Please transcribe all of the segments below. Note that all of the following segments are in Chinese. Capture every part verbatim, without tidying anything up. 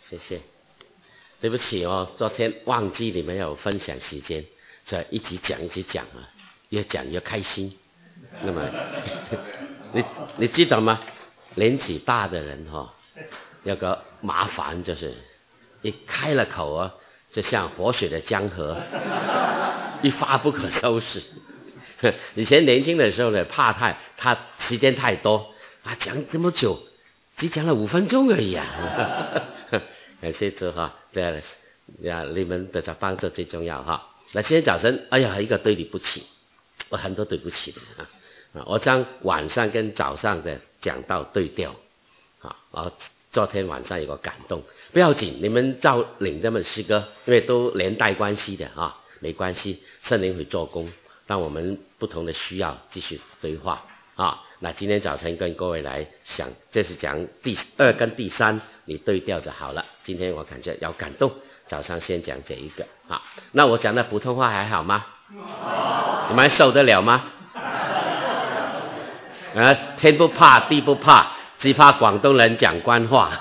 谢谢。对不起哦，昨天忘记你们有分享时间，所以一直讲一直讲啊，越讲越开心。那么你你记得吗？年纪大的人哦，有个麻烦就是一开了口啊，就像活水的江河，一发不可收拾。以前年轻的时候呢，怕太他时间太多啊，讲这么久，只讲了五分钟而已啊。感谢主哈，对啊，你们的帮助最重要哈。那今天早晨，哎呀，一个对你不起，我很多对不起的啊。啊，我将晚上跟早上的讲道对调啊，然后昨天晚上有个感动，不要紧，你们照领这么诗歌，因为都连带关系的啊，没关系，圣灵会做工，让我们不同的需要继续对话啊。那今天早晨跟各位来想，这是讲第二跟第三，你对调就好了。今天我感觉要感动，早上先讲这一个啊。那我讲的普通话还好吗？你们受得了吗？啊，天不怕地不怕，只怕广东人讲官话。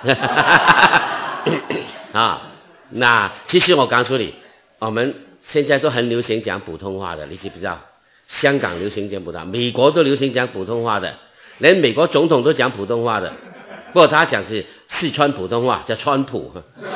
啊，那其实我告诉你，我们现在都很流行讲普通话的，你知不知道？香港流行讲普通话，美国都流行讲普通话的，连美国总统都讲普通话的。不过他讲是四川普通话，叫川普。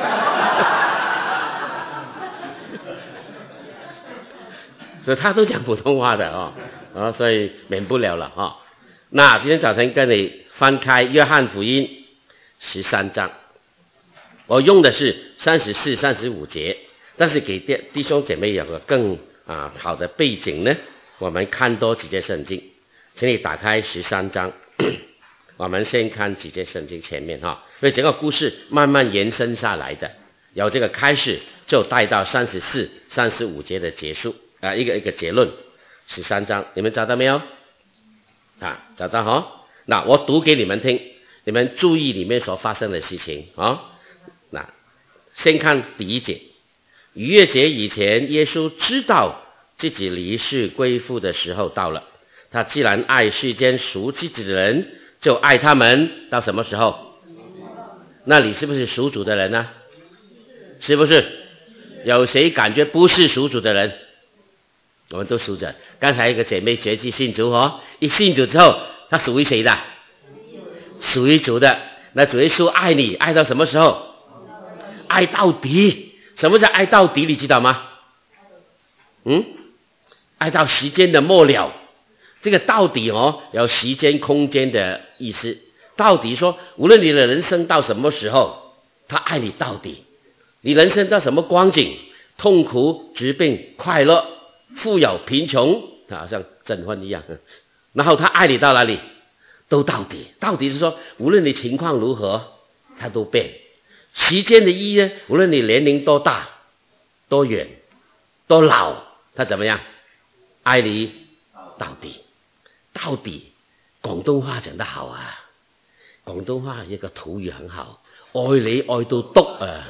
所以他都讲普通话的哦，啊，所以免不了了啊、哦。那今天早晨跟你翻开约翰福音十三章，我用的是三十四、三十五节，但是给弟兄姐妹有个更啊好的背景呢，我们看多几节圣经，请你打开十三章，我们先看几节圣经前面哈，因为整个故事慢慢延伸下来的，由这个开始就带到三十四、三十五节的结束啊，一个一个结论。十三章，你们找到没有？啊，找到哈？那我读给你们听，你们注意里面所发生的事情啊。那先看第一节，逾越节以前，耶稣知道自己离世归父的时候到了。他既然爱世间属自己的人，就爱他们到什么时候？那你是不是属主的人呢？是不是？有谁感觉不是属主的人？我们都属着。刚才一个姐妹决志信主哦，一信主之后，她属于谁的？属于主的。那主耶稣爱你，爱到什么时候？爱到底。什么叫爱到底？你知道吗？嗯，爱到时间的末了。这个到底哦，有时间空间的意思。到底说，无论你的人生到什么时候，他爱你到底。你人生到什么光景，痛苦、疾病、快乐、富有、贫穷，好像征婚一样。然后他爱你到哪里，都到底。到底是说，无论你情况如何，他都变。时间的意义呢，无论你年龄多大、多远、多老，他怎么样？爱你到底。到底，广东话讲得好啊！广东话一个土语很好，愛你愛到篤啊！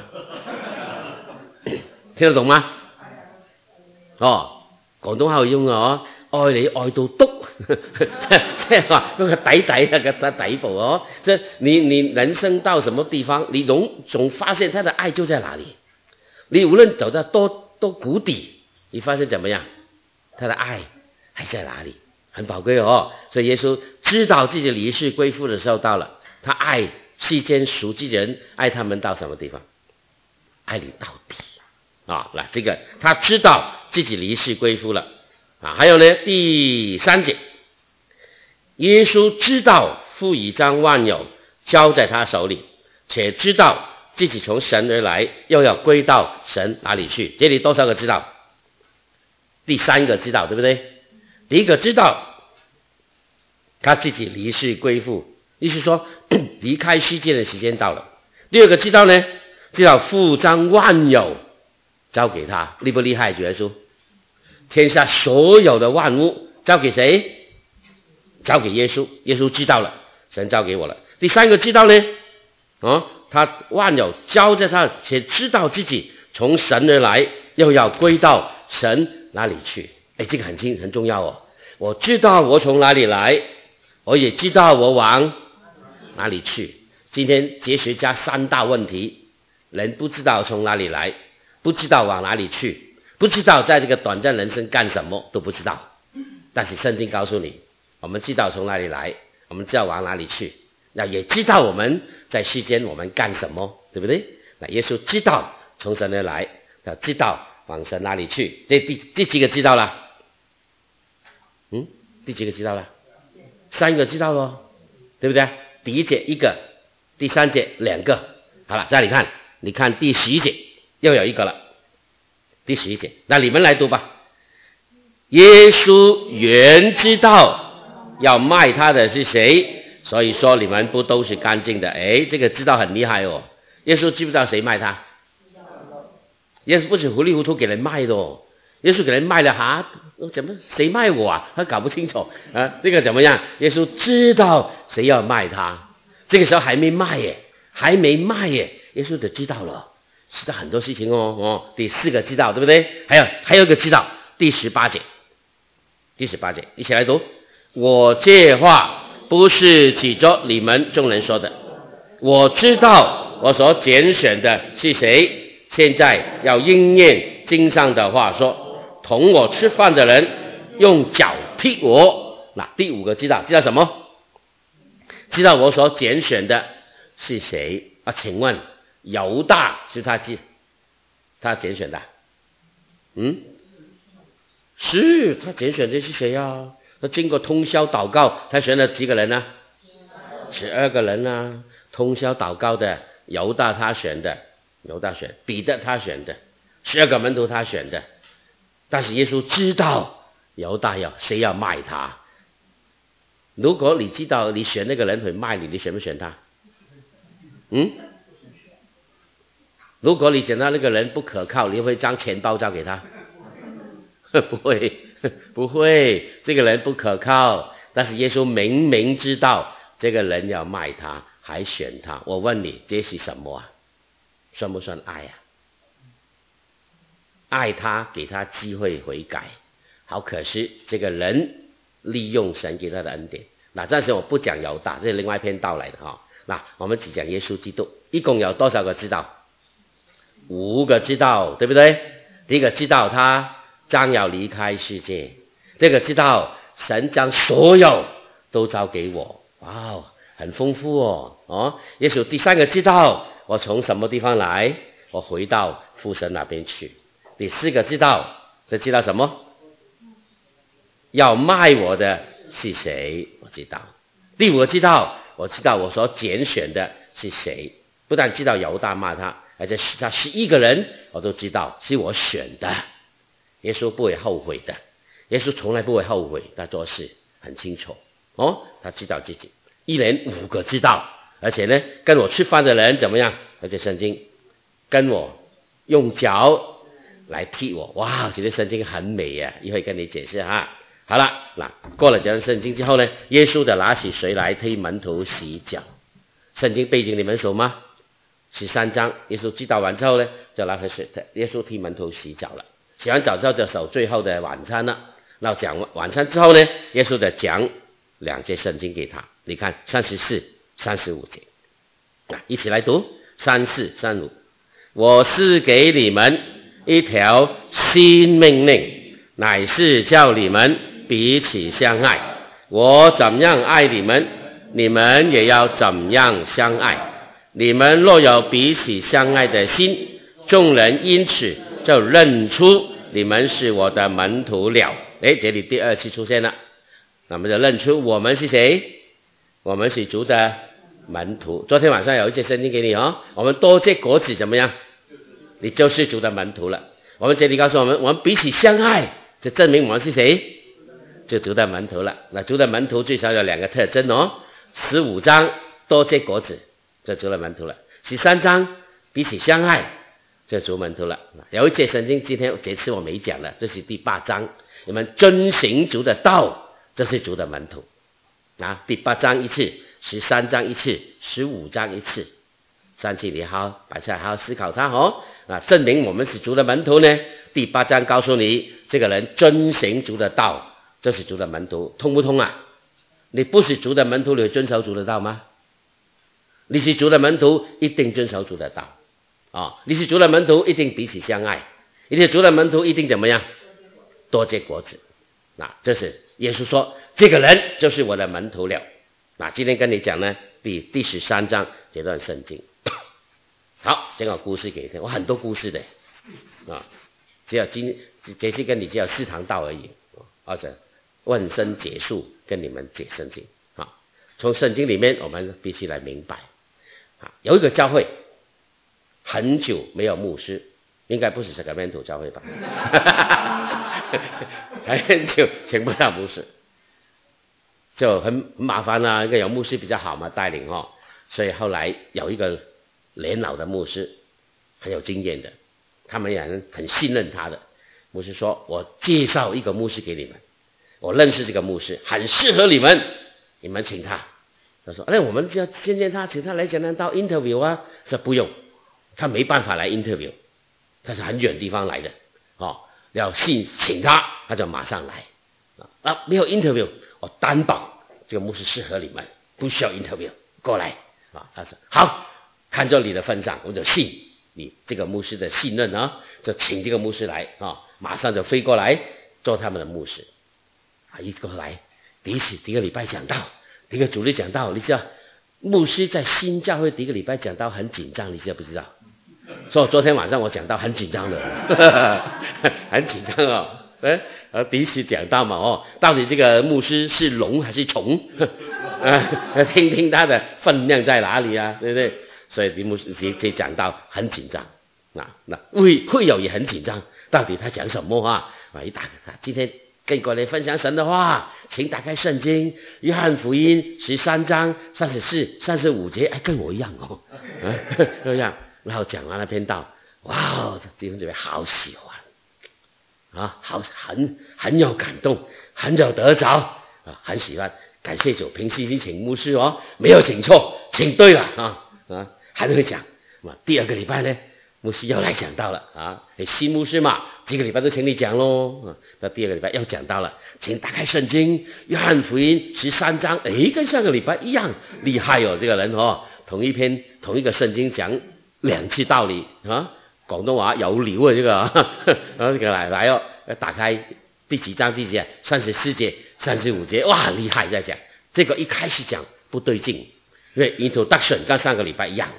聽得懂嗎？哦，廣東話會用哦，愛你愛到篤，即即係話嗰個底底啊個底部哦，即係你你人生到什麼地方，你總總發現他的愛就在哪裡。你無論走到多多谷底，你發現怎麼樣？他的愛還在哪裡？很寶貴哦，所以耶穌知道自己離世歸父的時候到了，他愛世間屬自己人，愛他們到什麼地方？愛你到底啊！那這個他知道自己離世歸父了啊。還有呢，第三節，耶穌知道父已將萬有交在他手裡，且知道自己從神而來，又要歸到神哪裡去？這裡多少個知道？第三個知道，對不對？第一個知道他自己離世歸父，意思說離開世界的時間到了。第二個知道呢，知道父將萬有交給他，厲不厲害？主耶穌，天下所有的萬物交給誰？交給耶穌。耶穌知道了，神交給我了。第三個知道呢，啊，他萬有交在他，且知道自己從神而來，又要歸到神哪裡去？哎，這個很清很重要哦。我知道我從哪裡來，我也知道我往哪裡去。今天哲學家三大問題， 人不知道从哪里来，不知道往哪里去，不知道在这个短暂人生干什么都不知道。但是圣经告诉你，我们知道从哪里来，我们知道往哪里去，那也知道我们在世间我们干什么，对不对？那耶稣知道从神而来，他知道往神哪里去，这第第几个知道了？嗯，第几个知道了？三个知道咯，对不对？第一节一个，第三节两个。好了，再你看，你看第十一节又有一个了。第十一节，那你们来读吧。耶稣原知道要卖他的是谁，所以说你们不都是干净的。诶，这个知道很厉害哦。耶稣知不知道谁卖他？耶稣不是糊里糊涂给人卖的哦。耶稣给人卖了哈，怎么谁卖我啊？他搞不清楚啊，这个怎么样？耶稣知道谁要卖他，这个时候还没卖耶，还没卖耶，耶稣就知道了，知道很多事情哦哦。第四个知道，对不对？还有还有一个知道，第十八节，第十八节，一起来读。我这话不是指着你们众人说的，我知道我所拣选的是谁，现在要应验经上的话说。同我吃饭的人用脚踢我。那第五个知道，知道什么？知道我所拣选的是谁啊？请问犹大是他记他拣选的？嗯，是他拣选的是谁啊？他经过通宵祷告，他选了几个人呢？十二个人啊。通宵祷告的犹大他选的，犹大选，彼得他选的，十二个门徒他选的。但是耶稣知道犹大要谁要卖他。如果你知道你选那个人会卖你，你选不选他？嗯？如果你觉得那个人不可靠，你会将钱包交给他？不会，不会，这个人不可靠。但是耶稣明明知道这个人要卖他，还选他。我问你，这是什么啊？算不算爱啊？爱他，给他机会悔改。好可惜，这个人利用神给他的恩典。那暂时我不讲犹大，这是另外一篇道来的哈。那我们只讲耶稣基督，一共有多少个知道？五个知道，对不对？第一个知道他将要离开世界，这个知道神将所有都交给我。哇，很丰富哦。哦，耶稣第三个知道我从什么地方来，我回到父神那边去。第四个知道，这知道什么？要卖我的是谁？我知道。第五个知道，我知道我所拣选的是谁。不但知道犹大骂他，而且他十一个人我都知道是我选的。耶稣不会后悔的，耶稣从来不会后悔，他做事很清楚哦，他知道自己。一连五个知道，而且呢，跟我吃饭的人怎么样？而且圣经跟我用脚来踢我。哇，觉得圣经很美啊，一会跟你解释哈。好了，那过了这段圣经之后呢，耶稣就拿起水来替门徒洗脚。圣经背景你们熟吗？十三章，耶稣知道完之后呢，就拿起水，耶稣替门徒洗脚了。洗完澡之后就守最后的晚餐了。那讲晚餐之后呢，耶稣就讲两节圣经给他。你看三十四、三十五节，一起来读三四三五。我是给你们一条新命令，乃是叫你们彼此相爱。我怎样爱你们，你们也要怎样相爱。你们若有彼此相爱的心，众人因此就认出你们是我的门徒了。诶，这里第二次出现了，那么就认出我们是谁？我们是主的门徒。昨天晚上有一节圣经给你哦，我们多结果子怎么样？你就是主的门徒了。我们这里告诉我们，我们彼此相爱，就证明我们是谁？就主的门徒了。那主的门徒最少有两个特征哦。十五章多结果子，就主的门徒了。十三章彼此相爱，就主门徒了。有一节圣经今天这次我没讲了，这是第八章，你们遵行主的道，这是主的门徒啊。第八章一次，十三章一次，十五章一次，三次你好摆下来好好思考它哦。啊，证明我们是主的门徒呢。第八章告诉你，这个人遵行主的道，这是主的门徒，通不通啊？你不是主的门徒，你会遵守主的道吗？你是主的门徒，一定遵守主的道。 啊，你是主的门徒，一定彼此相爱；你是主的门徒，一定怎么样？多结果子。那这是耶稣说，这个人就是我的门徒了。那今天跟你讲呢，第第十三章这段圣经。好，讲个故事给你听，我很多故事的啊，只有今这次跟你只有四堂道而已，或者问声结束跟你们解圣经啊。从圣经里面我们必须来明白啊，有一个教会很久没有牧师，应该不是这个门徒教会吧？很久请不到牧师，就很麻烦啊。应该有牧师比较好嘛，带领哦。所以后来有一个年老的牧师，很有经验的，他们人很信任他的。牧师说：“我介绍一个牧师给你们，我认识这个牧师，很适合你们，你们请他。”他说：“哎，我们就要见见他，请他来讲谈到 interview 啊。”说不用，他没办法来 interview， 他是很远地方来的，哦，要信请他，他就马上来啊，没有 interview， 我担保这个牧师适合你们，不需要 interview， 过来啊。他说好，看着你的份上，我就信你这个牧师的信任啊，就请这个牧师来啊，马上就飞过来做他们的牧师啊。一过来，第一次第一个礼拜讲道，第一个主日讲道，你知道牧师在新教会第一个礼拜讲道很紧张，你知道不知道？所以昨天晚上我讲到很紧张的，很紧张哦。呃，第一次讲到嘛，哦，到底这个牧师是龙还是虫？呃，听听他的分量在哪里啊，对不对？所以这牧师这这讲到很紧张啊，那会会友也很紧张，到底他讲什么啊？啊，一打开他今天跟各位分享神的话，请打开圣经约翰福音十三章三十四、三十五节，哎，跟我一样哦，啊，这样。然后讲完那篇道，哇，弟兄姊妹好喜欢啊，好很很有感动，很有得着啊，很喜欢。感谢主，平时已经请牧师哦，没有请错，请对了啊啊，还会讲。那第二个礼拜呢，牧师又来讲到了啊，你新牧师嘛，几个礼拜都请你讲喽啊。那第二个礼拜又讲到了，请打开圣经约翰福音十三章，诶，跟上个礼拜一样厉害哦，这个人哦，同一篇同一个圣经讲两次道理啊，广东话有料啊，这个啊，这个来来哦，打开第几章第几节？三十四节、三十五节，哇，厉害！在讲这个一开始讲不对劲，因为 introduction 跟上个礼拜一样，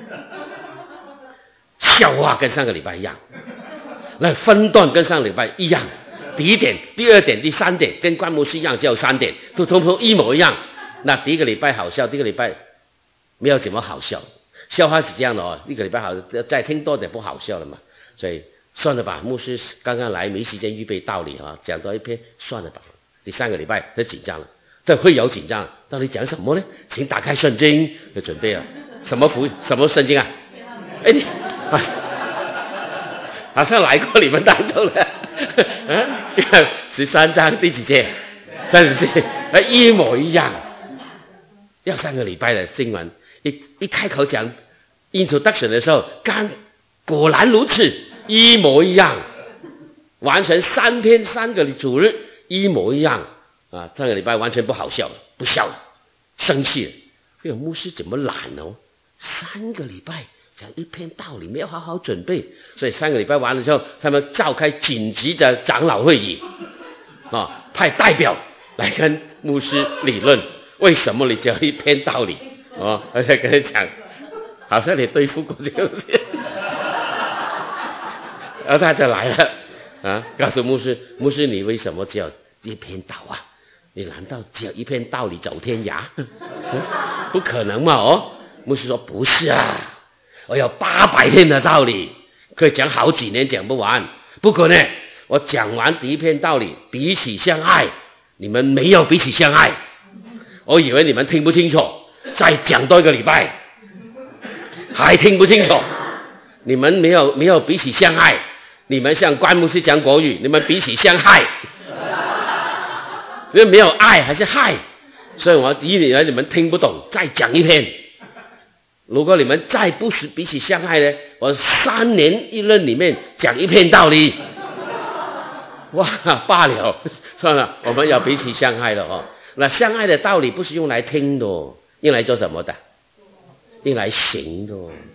笑话跟上个礼拜一样，那分段跟上个礼拜一样，第一点、第二点、第三点跟关牧师一样，只有三点，都通通一模一样。那第一个礼拜好笑，第一个礼拜没有怎么好笑。笑话是这样的哦，一个礼拜好，再听多点不好笑了嘛，所以算了吧。牧师刚刚来，没时间预备道理啊，讲多一篇算了吧。第三个礼拜他紧张了，这会有紧张，到底讲什么呢？请打开圣经，就准备了什么福什么圣经啊？哎，你啊，好像来过你们当中了，啊，十三章第几节？三十四，一模一样。要上个礼拜的新闻。一一开口讲 introduction 的时候，刚果然如此，一模一样，完成三篇三个主日一模一样啊！上个礼拜完全不好笑了，不笑了，生气了。这个牧师怎么懒哦？三个礼拜讲一篇道理，没有好好准备，所以三个礼拜完了之后，他们召开紧急的长老会议啊，派代表来跟牧师理论，为什么你讲一篇道理？哦，而且跟他讲，好像你对付过这个东西，然后他就来了啊，告诉牧师，牧师你为什么只有一篇道啊？你难道只有一篇道理走天涯？嗯、不可能嘛！哦，牧师说不是啊，我有八百篇的道理，可以讲好几年讲不完，不可能。我讲完第一篇道理，彼此相爱，你们没有彼此相爱，我以为你们听不清楚。再讲多一个礼拜，还听不清楚。你们没有没有彼此相爱，你们像关牧师讲国语，你们彼此相害，因为没有爱还是害，所以我以为你们听不懂。再讲一篇，如果你们再不是彼此相爱呢，我三年一任里面讲一篇道理，哇，罢了，算了，我们要彼此相爱了哦。那相爱的道理不是用来听的哦，用来做什么的？用来行的。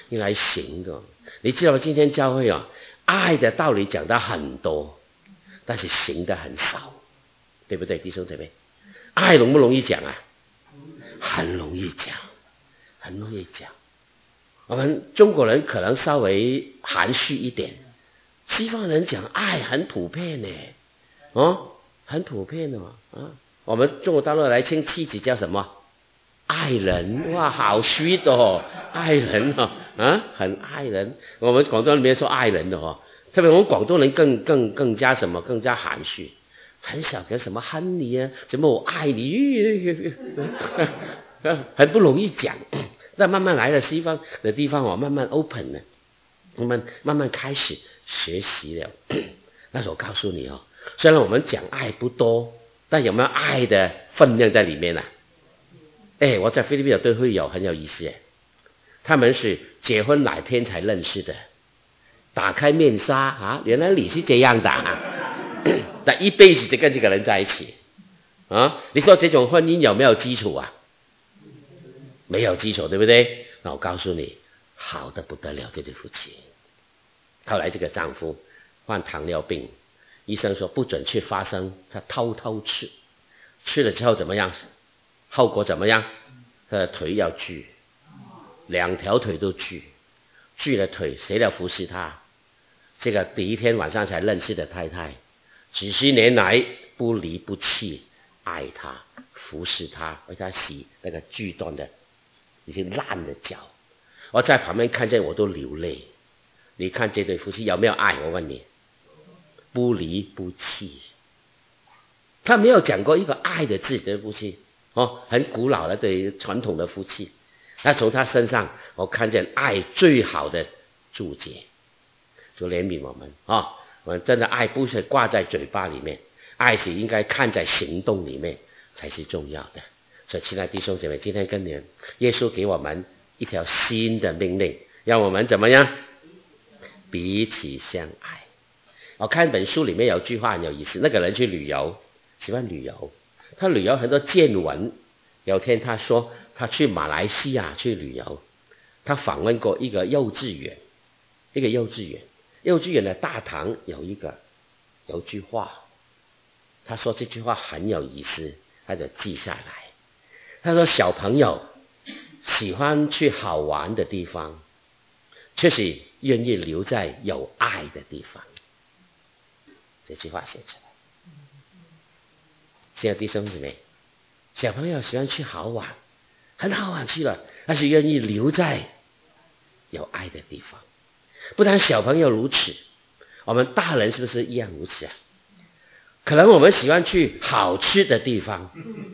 应该行的。你知道吗？今天教会啊，爱的道理讲得很多，但是行的很少，对不对，弟兄姐妹？爱容不容易讲啊？很容易讲，很容易讲。我们中国人可能稍微含蓄一点，西方人讲爱很普遍呢，哦，很普遍的嘛啊。我们中国大陆来称妻子叫什么？爱人，哇，好 sweet 哦，爱人哦，啊，很爱人。我们广东人里面说爱人的哦，特别我们广东人更更更加什么，更加含蓄，很少跟什么 honey 啊，什么我爱你，很不容易讲。但慢慢来了，西方的地方哦，慢慢 open 了，慢慢慢慢开始学习了。但是我告诉你哦，虽然我们讲爱不多，但有没有爱的分量在里面啊？哎，我在菲律宾有对会友很有意思，他们是结婚哪天才认识的，打开面纱啊，原来你是这样的啊，但一辈子就跟这个人在一起啊，你说这种婚姻有没有基础啊？没有基础，对不对？那我告诉你，好的不得了，这对夫妻。后来这个丈夫患糖尿病，医生说不准去发生，他偷偷吃，吃了之后怎么样？后果怎么样？他的腿要锯，两条腿都锯，锯了腿，谁来服侍他？这个第一天晚上才认识的太太，几十年来不离不弃，爱他，服侍他，为他洗那个锯断的已经烂的脚。我在旁边看见我都流泪。你看这对夫妻有没有爱？我问你，不离不弃。他没有讲过一个爱的字，这夫妻哦，很古老的对传统的夫妻。那从他身上我看见爱最好的注解，就怜悯我们啊、哦！我们真的爱不是挂在嘴巴里面，爱是应该看在行动里面才是重要的。所以亲爱的弟兄姐妹，今天跟你们，耶稣给我们一条新的命令，让我们怎么样？彼此相爱。我看本书里面有句话很有意思，那个人去旅游，喜欢旅游，他旅游很多见闻。有天他说他去马来西亚去旅游，他访问过一个幼稚园，一个幼稚园，幼稚园的大堂有一个有句话，他说这句话很有意思，他就记下来。他说小朋友喜欢去好玩的地方，却是愿意留在有爱的地方。这句话写出来。亲爱的弟兄姊妹，小朋友喜欢去好玩，很好玩去了，但是愿意留在有爱的地方。不但小朋友如此，我们大人是不是一样如此啊？可能我们喜欢去好吃的地方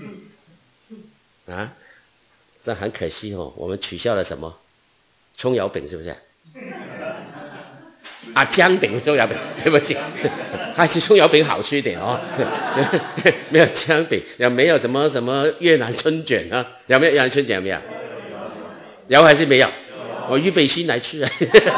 啊，但很可惜哦，我们取消了什么？葱油饼是不是？啊，姜饼葱油饼，对不起，还是葱油饼好吃一点哦。没有姜饼，也没有什么什么越南春卷啊？有没有越南春卷？有没有？有还是没有？我预备心来吃啊。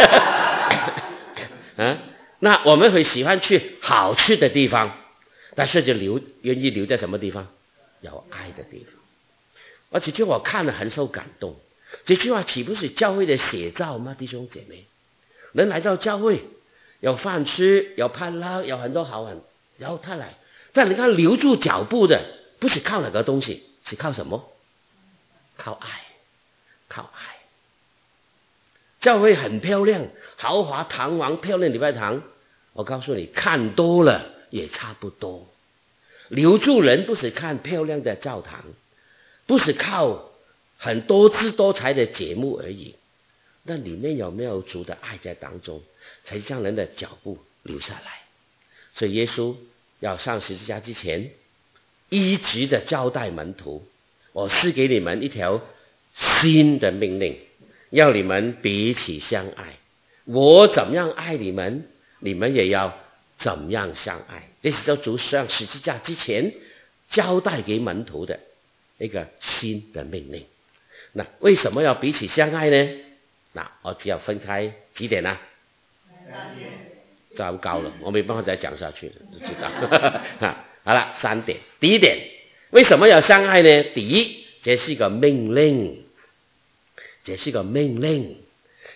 啊，那我们会喜欢去好吃的地方，但是就留愿意留在什么地方？有爱的地方。而且就我看了很受感动，这句话岂不是教会的写照吗？弟兄姐妹，能来到教会，有饭吃，有攀拉，有很多好玩，然后他来，但你看留住脚步的，不是靠哪个东西，是靠什么？靠爱，靠爱。教会很漂亮，豪华堂皇，漂亮礼拜堂，我告诉你，看多了也差不多。留住人不是看漂亮的教堂，不是靠很多姿多彩的节目而已，那里面有没有主的爱在当中，才将人的脚步留下来。所以耶稣要上十字架之前，一直的交代门徒，我赐给你们一条新的命令，要你们彼此相爱。我怎样爱你们，你们也要怎样相爱。这是叫主上十字架之前交代给门徒的一个新的命令。那为什么要彼此相爱呢？那我只要分开几点呢？三点。糟糕了，我没办法再讲下去了，就知道。好了，三点。第一点，为什么要相爱呢？第一，这是一个命令，这是一个命令。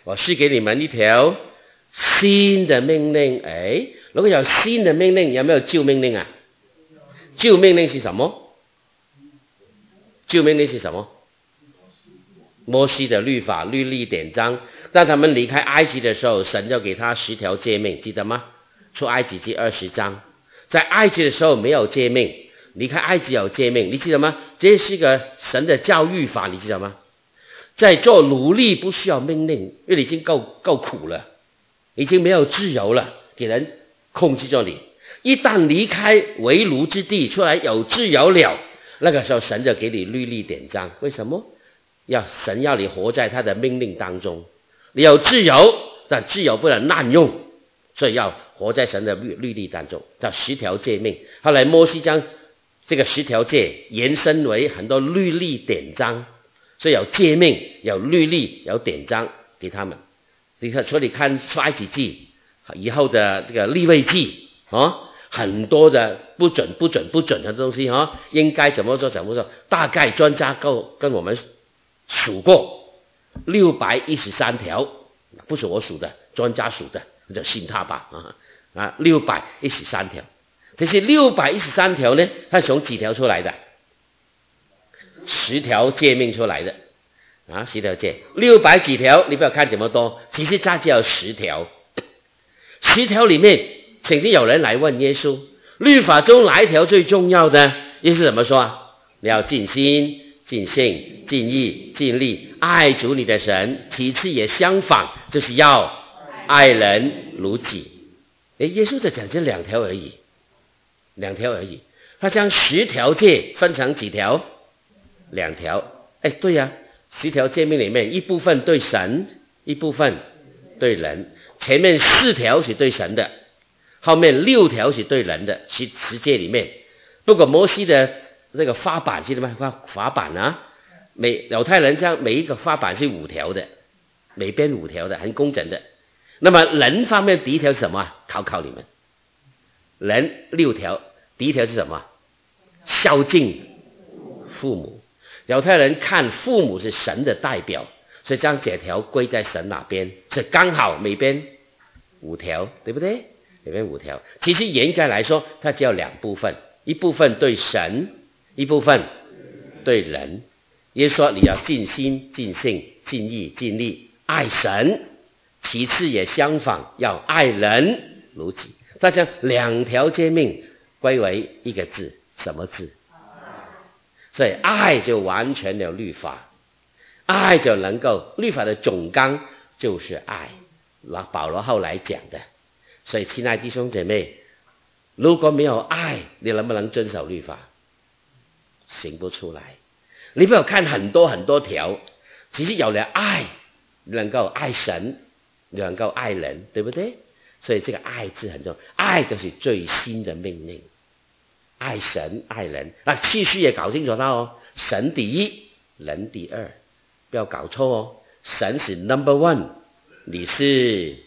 我是给你们一条新的命令。哎，如果有新的命令，有没有旧命令啊？旧命令是什么？旧命令是什么？摩西的律法、律例、典章。当他们离开埃及的时候，神就给他十条诫命，记得吗？出埃及记二十章。在埃及的时候没有诫命，离开埃及有诫命，你记得吗？这是一个神的教育法，你记得吗？在做奴隶不需要命令，因为你已经够够苦了，已经没有自由了，给人控制着你。一旦离开为奴之地出来有自由了，那个时候神就给你律例典章。为什么？要神要你活在他的命令当中，你有自由，但自由不能滥用，所以要活在神的律律例当中，叫十条诫命。后来摩西将这个十条诫延伸为很多律例典章，所以有诫命、有律例、有典章给他们。你看，所以你看出埃及记以后的这个利未记啊，很多的不准、不准、不准的东西啊，应该怎么做、怎么做，大概专家够跟我们数过六百一十三条，不是我数的，专家数的，就信他吧啊啊，六百一十三条。这些六百一十三条呢，它从几条出来的？十条诫命出来的啊，十条诫，六百几条，你不要看这么多，其实它只有十条。十条里面，曾经有人来问耶稣，律法中哪一条最重要的？耶稣怎么说？你要尽心、尽性、尽意、尽力爱主你的神，其次也相仿，就是要爱人如己。诶，耶稣只讲这两条而已，两条而已。他将十条诫分成几条？两条。哎，对呀、啊，十条诫命里面一部分对神，一部分对人。前面四条是对神的，后面六条是对人的。十十诫里面，不过摩西的这个法版记得吗？法法版啊，每犹太人将每一个法版是五条的，每边五条的，很工整的。那么人方面第一条是什么？考考你们，人六条，第一条是什么？孝敬父母。犹太人看父母是神的代表，所以将这条归在神那边，所以刚好每边五条，对不对？每边五条。其实严格来说，它只有两部分，一部分对神，一部分对人。耶稣说你要尽心、尽性、尽意、尽力爱神，其次也相仿，要爱人如己。他将两条诫命归为一个字，什么字？所以爱就完全了律法，爱就能够，律法的总纲就是爱，那保罗后来讲的。所以亲爱弟兄姐妹，如果没有爱，你能不能遵守律法？行不出来。你不要看很多很多条，其实有了爱，你能够爱神，你能够爱人，对不对？所以这个爱字很重要，爱就是最新的命令。爱神爱人，那次序也搞清楚它哦，神第一，人第二，不要搞错哦。神是 number one， 你是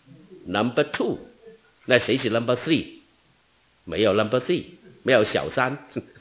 number two， 那谁是 number three？ 没有 number three， 没有小三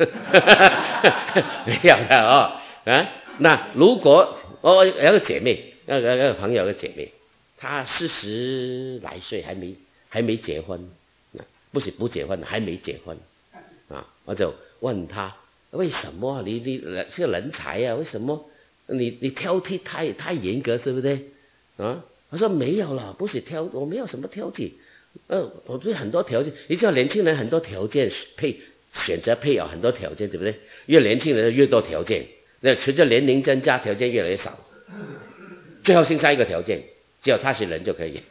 没有的哦啊。那如果我有个姐妹，有个有个朋友，有个姐妹，她四十来岁还没还没结婚，不是不结婚，还没结婚。啊，我就问他为什么你你是个人才啊？为什么你你挑剔太太严格，对不对？啊，他说没有了，不是挑，我没有什么挑剔。呃，我对很多条件，你知道年轻人很多条件配选择配偶很多条件，对不对？越年轻人越多条件，那随着年龄增加，条件越来越少，最后剩下一个条件，只要他是人就可以。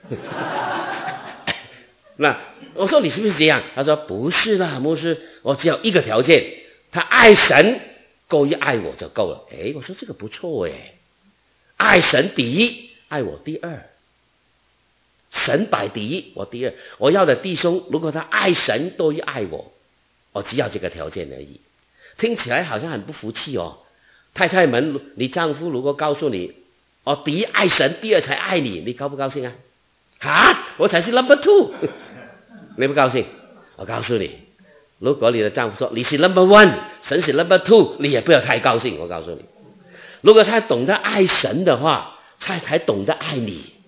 那我说你是不是这样？他说不是啦，牧师，我只有一个条件，他爱神够于爱我就够了。诶，我说这个不错诶，爱神第一，爱我第二，神摆第一，我第二。我要的弟兄，如果他爱神多于爱我，我只要这个条件而已。听起来好像很不服气哦。太太们，你丈夫如果告诉你，我第一爱神，第二才爱你，你高不高兴啊？啊，我才是 number two， 你不高兴？我告诉你，如果你的丈夫说你是 number one， 神是 number two， 你也不要太高兴。我告诉你，如果他懂得爱神的话，他才懂得爱你。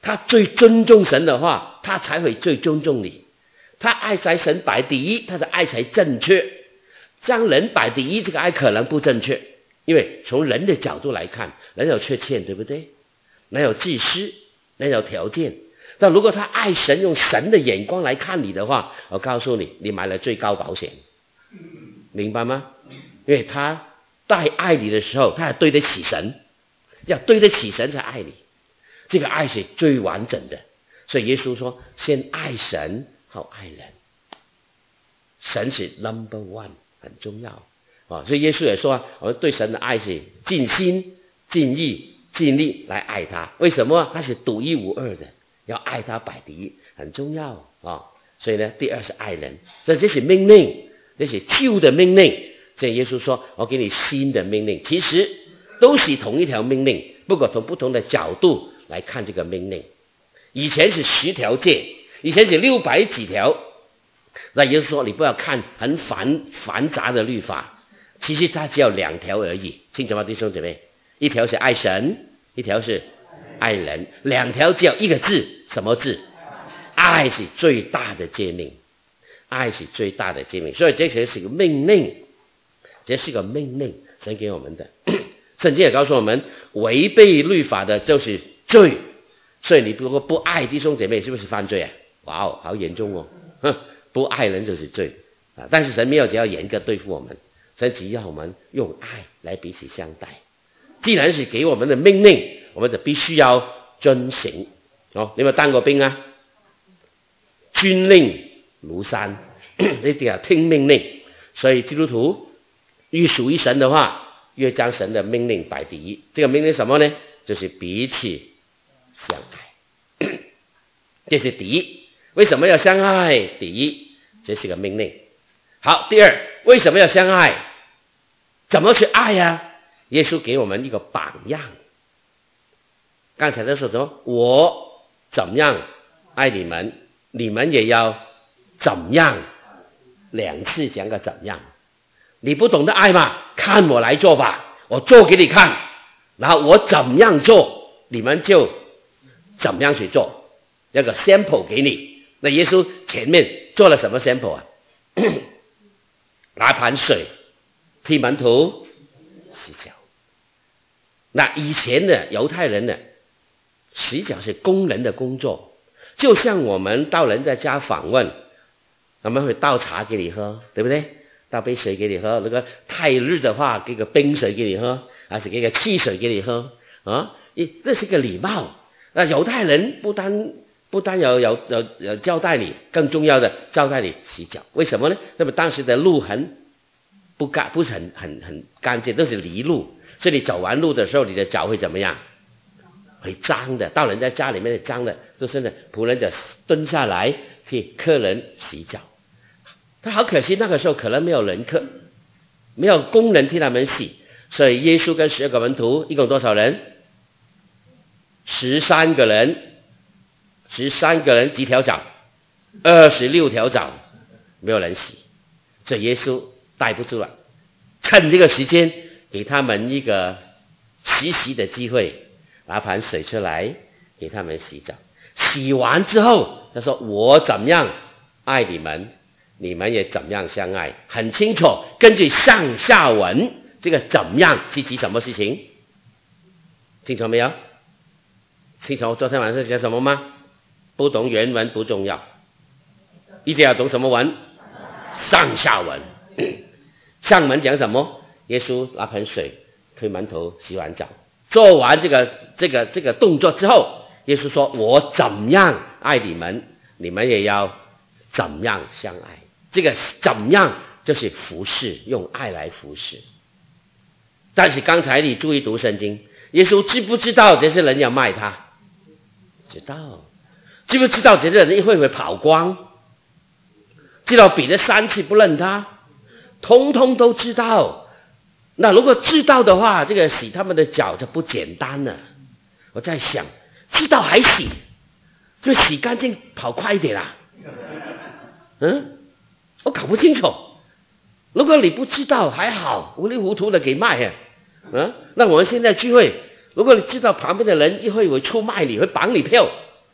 他最尊重神的话，他才会最尊重你。他爱才神摆第一，他的爱才正确。将人摆第一，这个爱可能不正确，因为从人的角度来看，人有缺陷，对不对？人有自私，人有条件。但如果他爱神，用神的眼光来看你的话，我告诉你，你买了最高保险，明白吗？因为他在爱你的时候，他要对得起神，要对得起神才爱你。这个爱是最完整的。所以耶稣说，先爱神后爱人，神是 number one， 很重要啊。所以耶稣也说，我们对神的爱是尽心尽意尽力来爱他。为什么？他是独一无二的，要爱他摆第一，很重要啊。所以呢，第二是爱人，所以这是命令，这是旧的命令。所以耶稣说，我给你新的命令，其实都是同一条命令，不过从不同的角度来看这个命令。以前是十条诫，以前是六百几条，那耶稣说你不要看很繁繁杂的律法，其实它只有两条而已，清楚吗，弟兄姐妹？一条是爱神，一条是爱人，两条只有一个字，什么字？爱是最大的诫命，爱是最大的诫命，所以这些是一个命令，这是一个命令，神给我们的。圣经也告诉我们，违背律法的就是罪。所以你如果不爱弟兄姐妹，是不是犯罪啊？哇哦，好严重哦！哼，不爱人就是罪啊！但是神没有只要严格对付我们，神只要我们用爱来彼此相待。既然是给我们的命令，我们就必须要遵行。哦，你有没有当过兵啊？军令如山，一定要听命令。所以基督徒越属于神的话，越将神的命令摆第一。这个命令什么呢？就是彼此相爱，这是第一。为什么要相爱？第一，这是个命令。好，第二，为什么要相爱？怎么去爱啊？耶稣给我们一个榜样。刚才他说什么？我怎样爱你们，你们也要怎样。两次讲个怎样。你不懂得爱吗？看我来做吧，我做给你看，然后我怎样做，你们就怎么样去做，那个 sample 给你。那耶稣前面做了什么 sample 啊？拿盘水替门徒洗脚。那以前的犹太人呢，洗脚是工人的工作，就像我们到人家家访问，我们会倒茶给你喝，对不对？倒杯水给你喝，如果太热的话，给个冰水给你喝，还是给个汽水给你喝啊？这是个礼貌。那犹太人不单不单有有有有交代你，更重要的交代你洗脚。为什么呢？那么当时的路很不干，不是很很很干净，都是泥路，所以你走完路的时候，你的脚会怎么样？会脏的。到人家家里面的脏的，就是呢，仆人就蹲下来替客人洗脚。他好可惜，那个时候可能没有人客，没有工人替他们洗，所以耶稣跟十二个门徒一共多少人？十三个人，十三个人几条脚？二十六条脚，没有人洗，所以耶稣待不住了，趁这个时间给他们一个实习的机会，拿盘水出来给他们洗澡。洗完之后，他说：“我怎样爱你们，你们也怎样相爱。”很清楚，根据上下文，这个怎样是指什么事情？清楚没有？清楚昨天晚上讲什么吗？不懂原文不重要，一定要懂什么文？上下文。上文讲什么？耶稣拿盆水推门徒洗完澡，做完这个这个这个动作之后，耶稣说：“我怎样爱你们，你们也要怎样相爱。”这个怎样就是服侍，用爱来服侍。但是刚才你注意读圣经，耶稣知不知道这些人要卖他？知道。知不知道这些人会不会跑光？知道彼得三次不认他，通通都知道。那如果知道的话，这个洗他们的脚就不简单了。我在想，知道还洗，就洗干净跑快一点啦。嗯，我搞不清楚。如果你不知道还好，糊里糊涂的给卖呀。嗯，那我们现在聚会，如果你知道旁边的人一会会出卖你，会绑你票，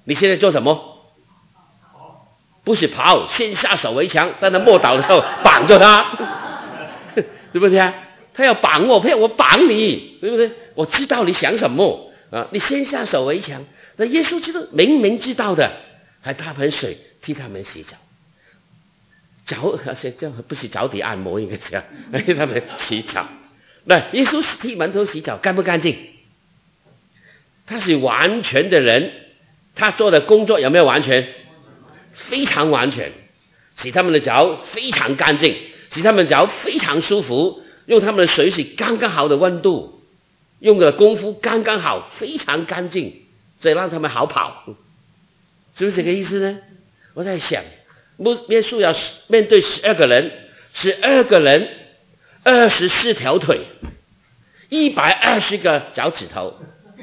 你现在做什么？不是跑，先下手为强，在他没倒的时候绑着他，对不对啊？他要绑我，骗我绑你，对不对？我知道你想什么啊！你先下手为强。那耶稣知道，明明知道的，还大盆水替他们洗脚，脚这不是脚底按摩，应该是啊，替他们洗脚。那耶稣替门徒洗脚，干不干净？他是完全的人，他做的工作有没有完全？非常完全，洗他们的脚非常干净，洗他们的脚非常舒服，用他们的水是刚刚好的温度，用的功夫刚刚好，非常干净，所以让他们好跑，是不是这个意思呢？我在想，耶稣要面对十二个人，十二个人，二十四条腿，一百二十个脚趾头，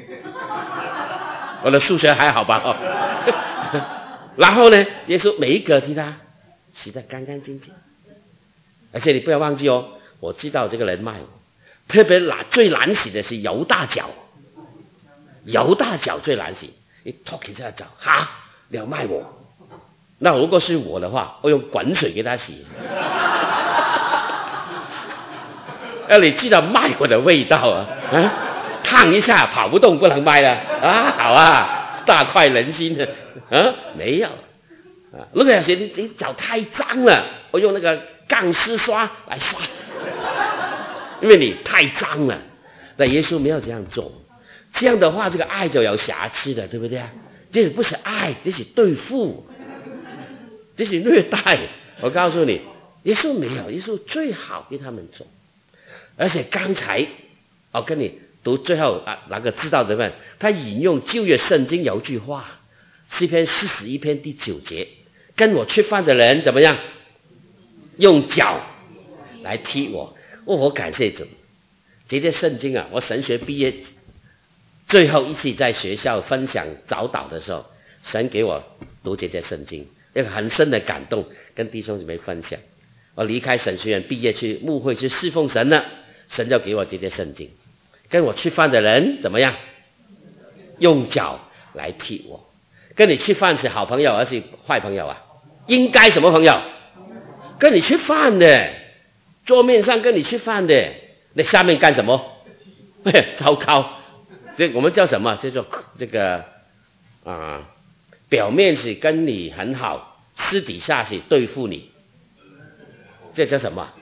我的数学还好吧？哦然后呢，耶稣每一个替他洗得干干净净，而且你不要忘记哦，我知道这个人卖我，特别难最难洗的是犹大脚，犹大脚最难洗，一拖起他的脚，哈，你要卖我？那如果是我的话，我用滚水给他洗，要你知道卖我的味道啊，啊，烫一下跑不动不能卖了啊，好啊，大快人心的。啊，没有啊！如果有些你你脚太脏了，我用那个钢丝刷来刷，因为你太脏了。那耶稣没有这样做，这样的话，这个爱就有瑕疵的，对不对啊？这不是爱，这是对付，这是虐待。我告诉你，耶稣没有，耶稣最好给他们做。而且刚才我跟你读最后啊，哪个知道的问？他引用旧约圣经有句话。诗篇四十一篇第九节，跟我吃饭的人怎么样？用脚来踢我。哦，我感谢主，这些圣经啊，我神学毕业最后一次在学校分享早祷的时候，神给我读这些圣经，一个很深的感动，跟弟兄姊妹分享。我离开神学院毕业去牧会去侍奉神了，神就给我这些圣经，跟我吃饭的人怎么样？用脚来踢我。跟你吃饭是好朋友还是坏朋友啊？应该什么朋友？跟你吃饭的，桌面上跟你吃饭的，那下面干什么？糟糕，这我们叫什么？叫做这个啊，表面是跟你很好，私底下是对付你，这叫什么？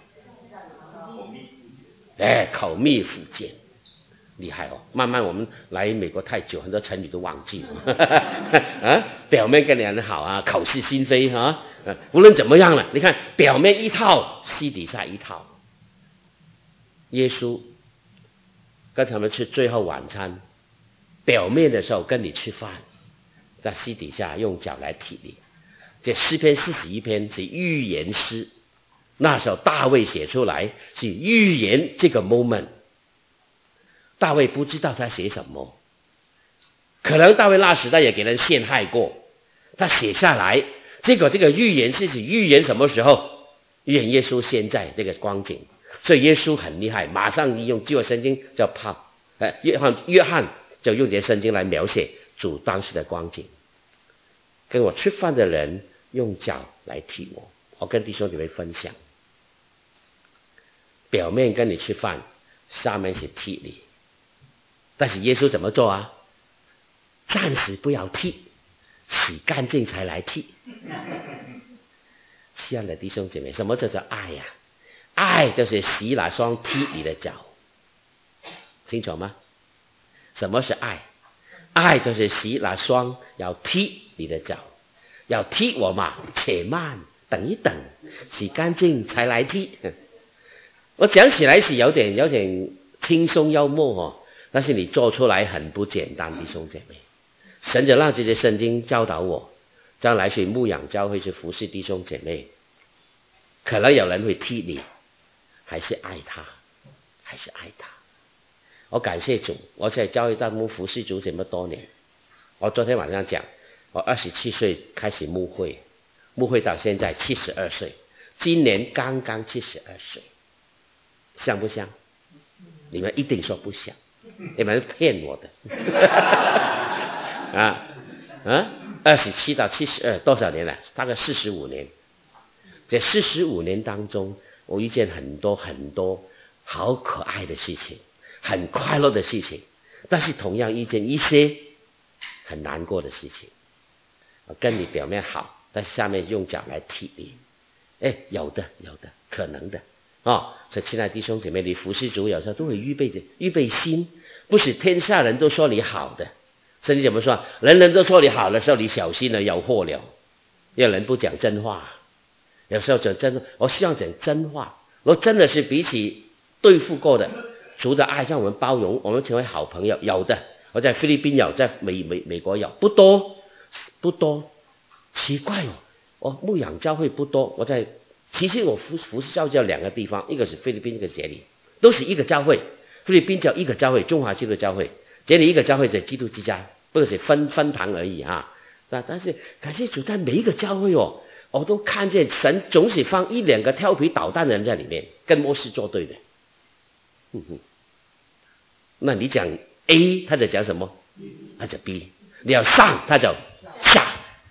哎，口蜜腹剑。厉害哦！慢慢我们来美国太久，很多成语都忘记了啊。表面跟你很好啊，口是心非啊。无论怎么样了，你看表面一套，私底下一套。耶稣跟他们吃最后晚餐，表面的时候跟你吃饭，在私底下用脚来踢你。这诗篇四十一篇是预言诗，那时候大卫写出来是预言这个 moment。大卫不知道他写什么，可能大卫那时代也给人陷害过，他写下来，结果这个预言是指预言什么时候？预言耶稣现在这个光景，所以耶稣很厉害，马上用旧约圣经叫帕，呃，约翰约翰就用这些圣经来描写主当时的光景。跟我吃饭的人用脚来踢我，我跟弟兄姊妹分享，表面跟你吃饭，下面是踢你。但是耶稣怎么做啊？暂时不要踢，洗干净才来踢。亲爱的弟兄姐妹，什么叫做爱呀、啊？爱就是洗那双踢你的脚，清楚吗？什么是爱？爱就是洗那双要踢你的脚，要踢我嘛，且慢，等一等，洗干净才来踢。我讲起来是有点有点轻松幽默哦。但是你做出来很不简单，弟兄姐妹。神就让这些圣经教导我，将来去牧养教会去服侍弟兄姐妹。可能有人会踢你，还是爱他，还是爱他。我感谢主，我在教会当牧服侍主这么多年。我昨天晚上讲，我二十七岁开始牧会，牧会到现在七十二岁，今年刚刚七十二岁，像不像？你们一定说不像。你们骗我的啊啊！ 二十七到七十二多少年了？大概四十五年。这四十五年当中，我遇见很多很多好可爱的事情，很快乐的事情，但是同样遇见一些很难过的事情。我跟你表面好，但下面用脚来踢你，哎，有的有的，可能的哦。所以亲爱的弟兄姐妹，你服侍主有时候都会预备着预备心，不是天下人都说你好的。圣经怎么说？人人都说你好的时候，你小心了，有祸了。因为人不讲真话，有时候讲真，我希望讲真话。如果真的是彼此对付过的，主的爱让我们包容，我们成为好朋友，有的。我在菲律宾有，在美美美国有，不多不多。奇怪哦，我牧养教会不多。我在其实我服服侍教会有两个地方，一个是菲律宾，一个是杰里，都是一个教会。菲律宾叫一个教会，中华基督教会；杰里一个教会在基督之家，不是分分堂而已啊。那但是感谢主，在每一个教会哦，我都看见神总是放一两个调皮捣蛋的人在里面，跟牧师作对的。嗯哼，那你讲 A， 他在讲什么？他讲 B。你要上，他就下，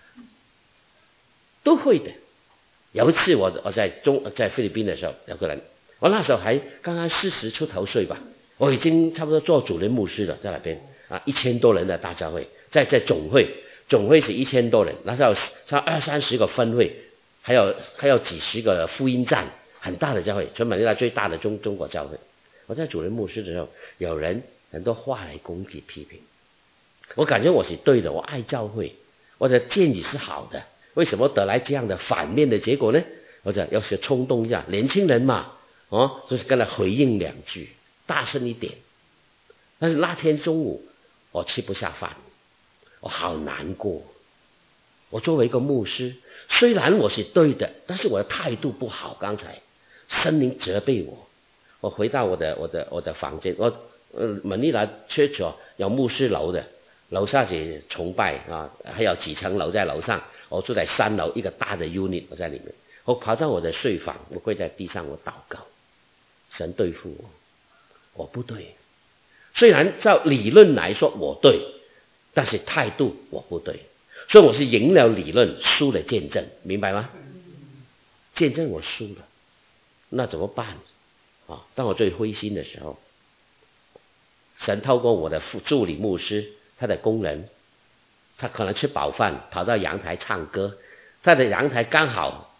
都会的。有一次我我在中在菲律宾的时候，有个人，我那时候还刚刚四十出头岁吧，我已经差不多做主任牧师了，在那边啊，一千多人的大教会，在在总会。总会是一千多人，那时候差二三十个分会，还有还有几十个福音站，很大的教会，全马尼拉最大的中中国教会。我在主任牧师的时候，有人很多话来攻击批评，我感觉我是对的，我爱教会，我的建议是好的，为什么得来这样的反面的结果呢？或者要是冲动一下，年轻人嘛，哦，就是跟他回应两句，大声一点。但是那天中午我吃不下饭。我好难过。我作为一个牧师，虽然我是对的，但是我的态度不好。刚才圣灵责备我，我回到我的我的我的房间，我呃马尼拉 church 哦，有牧师楼的，楼下是崇拜啊，还有几层楼在楼上。我住在三楼一个大的 unit， 我在里面。我跑到我的睡房，我跪在地上，我祷告，神对付我，我不对。虽然照理论来说我对。但是态度我不对，所以我是赢了理论，输了见证，明白吗？见证我输了，那怎么办啊？当我最灰心的时候，神透过我的副助理牧师，他的工人，他可能吃饱饭跑到阳台唱歌，他的阳台刚好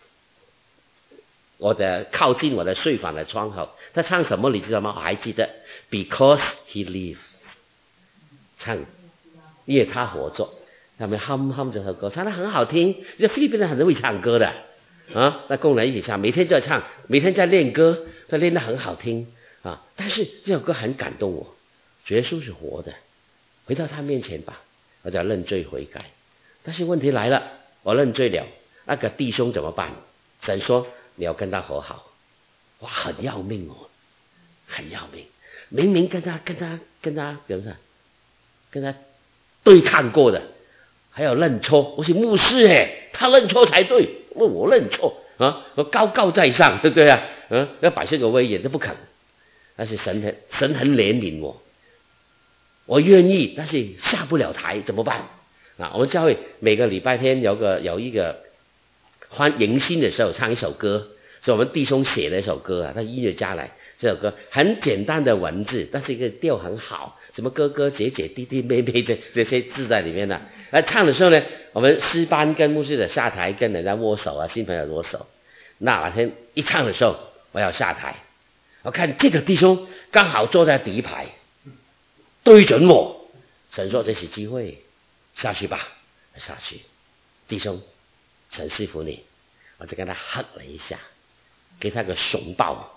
我的靠近我的睡房的窗口，他唱什么你知道吗？我还记得 Because he lives， 唱因为他活着，他们哼哼这首歌，唱得很好听。这菲律宾人很会唱歌的啊，那工人一起唱，每天就在唱，每天在练歌，他练得很好听啊。但是这首歌很感动我，耶稣是活的，回到他面前吧，我就要认罪悔改。但是问题来了，我认罪了，那个弟兄怎么办？神说你要跟他和好，哇，很要命哦，很要命。明明跟他跟他跟他怎么说？跟他对抗过的，还要认错。我是牧师诶，他认错才对，我认错啊，我高高在上，对不对啊？嗯，要摆这个威严，这不肯。但是神很神很怜悯我，我愿意，但是下不了台，怎么办？啊，我们教会每个礼拜天有个有一个欢迎新的时候唱一首歌，是我们弟兄写的一首歌啊，他音乐家来，这首歌很简单的文字，但是一个调很好。什么哥哥姐姐弟弟妹妹这这些字在里面呢、啊？来唱的时候呢，我们诗班跟牧师者下台跟人家握手啊，新朋友握手。那天一唱的时候，我要下台，我看这个弟兄刚好坐在第一排，对准我，神说这是机会，下去吧，下去，弟兄，神赐福你，我就跟他哼了一下，给他个熊抱，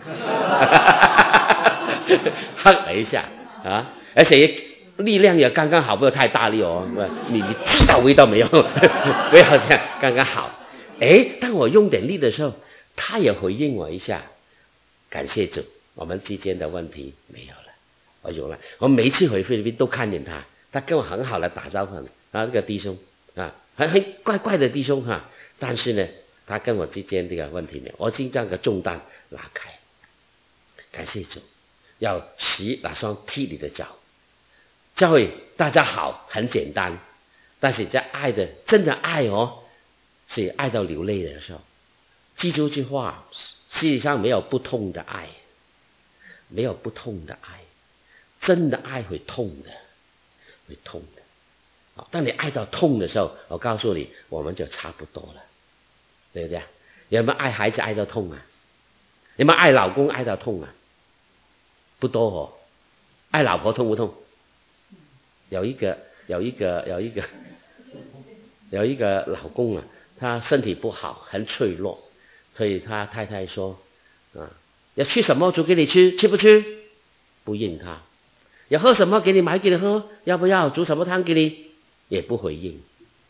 哼了一下。啊，而且力量也刚刚好，不要太大力哦。你你知道味道没有？不要这样，刚刚好。哎，当我用点力的时候，他也回应我一下，感谢主，我们之间的问题没有了，我有了。我每一次回菲律宾都看见他，他跟我很好的打招呼啊，这个弟兄啊，很很怪怪的弟兄哈、啊，但是呢，他跟我之间这个问题没有，我经将个重担拉开，感谢主。要洗那双踢你的脚。教会大家好，很简单， 但是在爱的真的爱哦，是爱到流泪的时候。记住一句话，世界上没有不痛的爱，没有不痛的爱，真的爱会痛的，会痛的。好，当你爱到痛的时候，我告诉你，我们就差不多了，对不对？有没有爱孩子爱到痛啊？有没有爱老公爱到痛啊？不多哦。爱老婆痛不痛？有一个有一个有一个有一个老公啊，他身体不好，很脆弱，所以他太太说啊，要吃什么煮给你吃，吃不吃？不应他。要喝什么给你买给你喝，要不要煮什么汤给你？也不回应，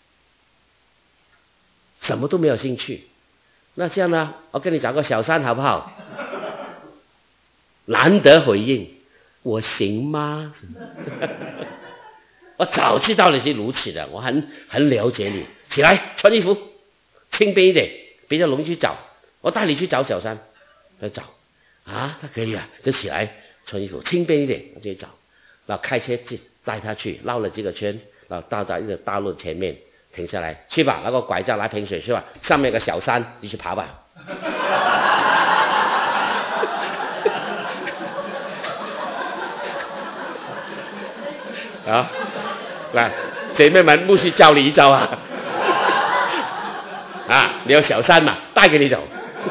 什么都没有兴趣。那这样呢，我给你找个小三好不好？难得回应，我行吗？我早知道你是如此的，我很很了解你。起来穿衣服，轻便一点，别叫容易去找。我带你去找小三，来找啊，他可以啊，就起来穿衣服，轻便一点，我就去找。然后开车带他去绕了几个圈，然后到达一个大路前面停下来，去吧，拿个拐杖拿瓶水去吧，上面有个小山，你去爬吧。啊，来，姐妹们，牧师教你一招啊！啊，你有小山嘛，带给你走。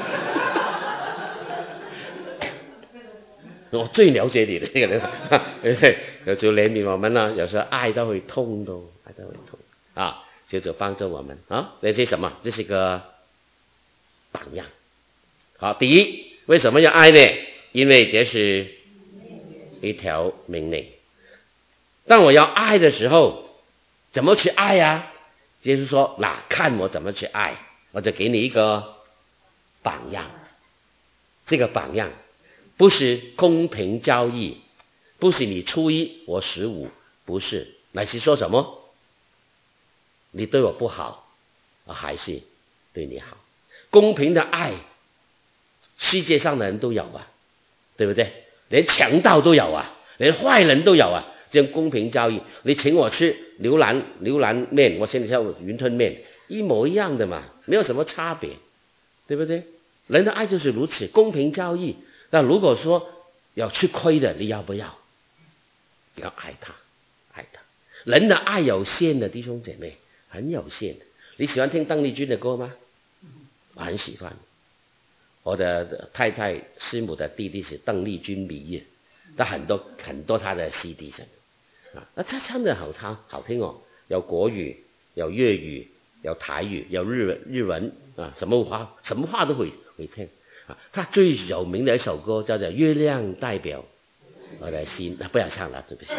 我最了解你的这个人，就怜悯我们呢。有时候爱到会痛的，爱到会痛啊，就就帮助我们啊。这是什么？这是个榜样。好，第一，为什么要爱呢？因为这是一条命令。当我要爱的时候，怎么去爱啊？就是说，那看我怎么去爱，我就给你一个榜样。这个榜样不是公平交易，不是你初一我十五，不是，乃是说什么？你对我不好，我还是对你好。公平的爱，世界上的人都有啊，对不对？连强盗都有啊，连坏人都有啊。这样公平交易，你请我吃牛腩牛腩面，我请你吃云吞面，一模一样的嘛，没有什么差别，对不对？人的爱就是如此，公平交易。那如果说要吃亏的，你要不要？要爱他，爱他。人的爱有限的，弟兄姐妹，很有限的。你喜欢听邓丽君的歌吗？我很喜欢。我的太太师母的弟弟是邓丽君迷，他很多很多他的 C D 上。啊，那他唱的好听好听哦，有国语，有粤语，有台语，有日文日文啊，什么话什么话都会会听啊。他最有名的一首歌叫做《月亮代表我的心》，不要唱了，对不起。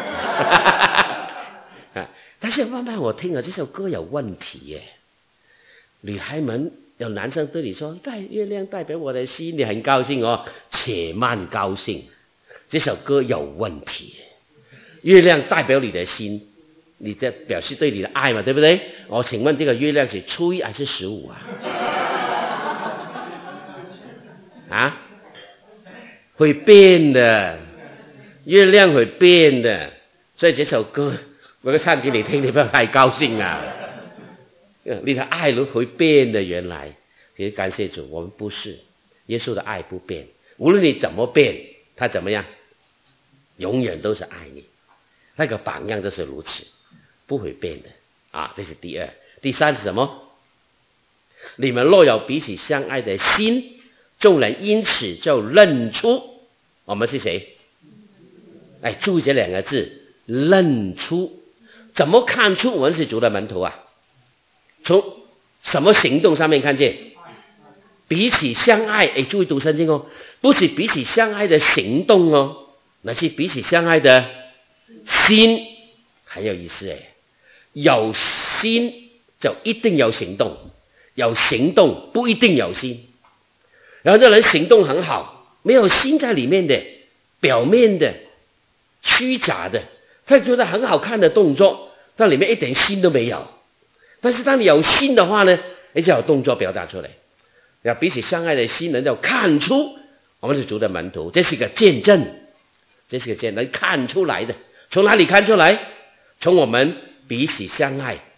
啊，但是慢慢我听了这首歌有问题耶。女孩们有男生对你说代月亮代表我的心，你很高兴哦，且慢高兴，这首歌有问题耶。月亮代表你的心，你的表示对你的爱嘛，对不对？我请问这个月亮是初一还是十五啊？啊，会变的，月亮会变的，所以这首歌我要唱给你听，你不要太高兴啊！你的爱会变的，原来，其实感谢主，我们不是，耶稣的爱不变，无论你怎么变，他怎么样，永远都是爱你。那个榜样就是如此，不会变的啊！这是第二。第三是什么？你们若有彼此相爱的心，众人因此就认出我们是谁。哎，注意这两个字，认出。怎么看出我们是主的门徒啊？从什么行动上面看见？彼此相爱。哎，注意读圣经哦，不是彼此相爱的行动哦，那是彼此相爱的心，很有意思哎。有心就一定有行动，有行动不一定有心。然后这人行动很好，没有心在里面的，表面的虚假的，他觉得很好看的动作，但里面一点心都没有。但是当你有心的话呢，你就有动作表达出来。要彼此相爱的心能够看出我们是主的门徒，这是一个见证，这是个见证，看出来的。从哪里看出来？从我们彼此相爱，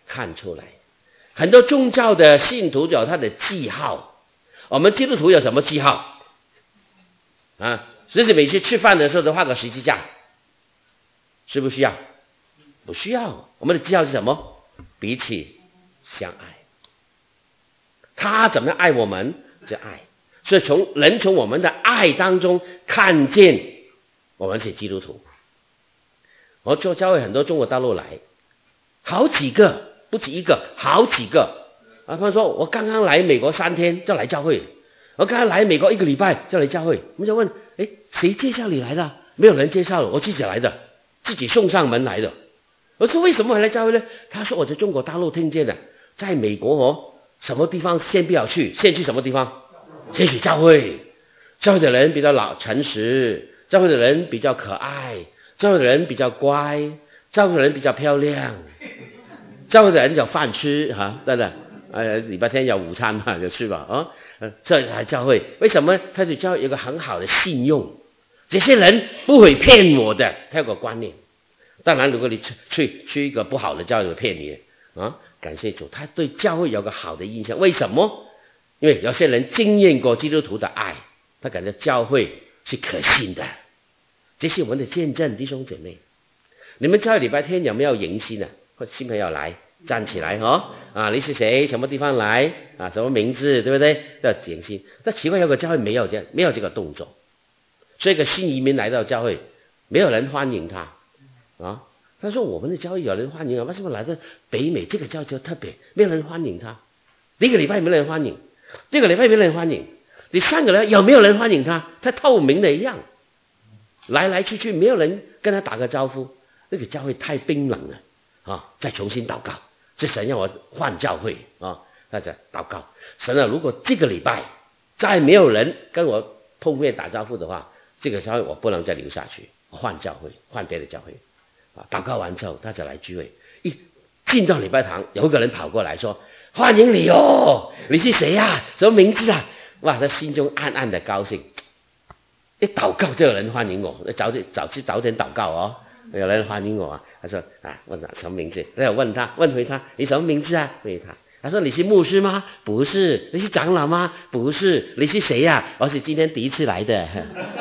看出来。很多宗教的信徒有他的记号，我们基督徒有什么记号啊？就是每次吃饭的时候都画个十字架，需不需要？不需要。我们的记号是什么？彼此相爱。他怎么样爱我们，就爱。所以从人从我们的爱当中看见我们是基督徒。我做教会很多中国大陆来，好几个，不止一个，好几个。啊，他说我刚刚来美国三天就来教会，我刚刚来美国一个礼拜就来教会。我们就问，哎，谁介绍你来的？没有人介绍了，我自己来的，自己送上门来的。我说为什么会来教会呢？他说我在中国大陆听见的，在美国哦，什么地方先不要去，先去什么地方？先去教会。教会的人比较老诚实，教会的人比较可爱，教会的人比较乖，教会的人比较漂亮，教会的人有饭吃哈，对不对？呃，礼拜天有午餐嘛，就去吧啊。呃，这来教会，为什么？他对教会有个很好的信用，这些人不会骗我的，他有个观念。当然，如果你去去去一个不好的教会骗你啊，感谢主，他对教会有个好的印象。为什么？因为有些人经验过基督徒的爱，他感觉教会是可信的。这是我们的见证，弟兄姐妹。你们教会礼拜天有没有迎新啊？或新朋友来，站起来哦！啊，你是谁？什么地方来？啊，什么名字？对不对？要迎新。但奇怪，有个教会没有这没有这个动作，所以一个新移民来到教会，没有人欢迎他啊。他说：“我们的教会有人欢迎啊，为什么来到北美这个教会特别没有人欢迎他？第一个礼拜没有人欢迎，这个礼拜没有人欢迎，第三个礼拜有没有人欢迎他？他透明的一样，来来去去没有人跟他打个招呼。那个教会太冰冷了啊！再重新祷告，这神让我换教会啊！大家祷告，神啊，如果这个礼拜再没有人跟我碰面打招呼的话，这个教会我不能再留下去，我换教会，换别的教会。”啊！祷告完之后，大家来聚会。一进到礼拜堂，有一个人跑过来说：“欢迎你哦，你是谁呀、啊？什么名字啊？”哇，他心中暗暗的高兴。一祷告就有人欢迎我，早点早去早点祷告哦，有人欢迎我啊。他说：“啊，问他什么名字？”然后问他，问回他：“你什么名字啊？”问他，他说：“你是牧师吗？不是。你是长老吗？不是。你是谁呀、啊？我是今天第一次来的。”